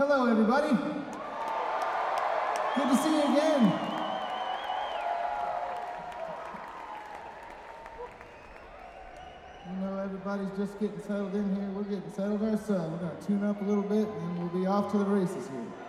Hello, everybody. Good to see you again. You know, everybody's just getting settled in here. We're getting settled ourselves. We're going to tune up a little bit, and then we'll be off to the races here.